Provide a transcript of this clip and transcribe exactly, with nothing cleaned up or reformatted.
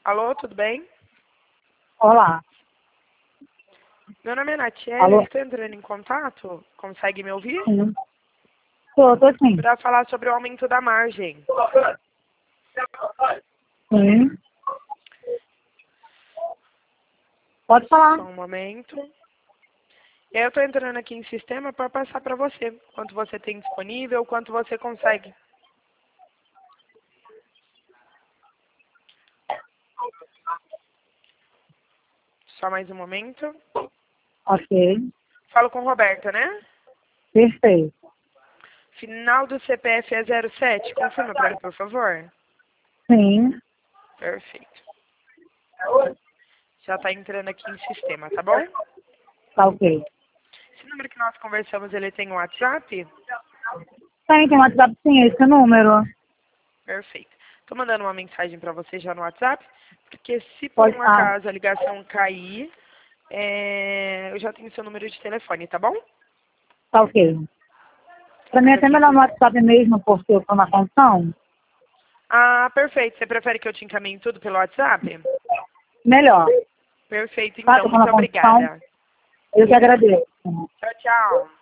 Alô, tudo bem? Olá. Meu nome é Natiele, Alô? eu estou entrando em contato. Consegue me ouvir? Sim. Tô, tô sim. Para falar sobre o aumento da margem. Sim. Pode falar. Só um momento. E aí eu estou entrando aqui em sistema para passar para você. Quanto você tem disponível, quanto você consegue. Só mais um momento. Ok. Falo com Roberta, né? Perfeito. Final do C P F é zero sete. Confirma para mim, por favor. Sim. Perfeito. Já está entrando aqui em sistema, tá bom? Tá ok. Esse número que nós conversamos, ele tem um WhatsApp? Tem, tem um WhatsApp sim, esse número. Perfeito. Estou mandando uma mensagem para você já no WhatsApp, porque se por Pode. um Ah, acaso a ligação cair, é, eu já tenho seu número de telefone, tá bom? tá ok. Pra mim é Ficando até aqui melhor por... no WhatsApp mesmo, porque eu tô na condição. Ah, perfeito. Você prefere que eu te encaminhe tudo pelo WhatsApp? Melhor. Perfeito, Tá? então. Que eu tô na Muito condição. obrigada. Eu que agradeço. Tchau, tchau.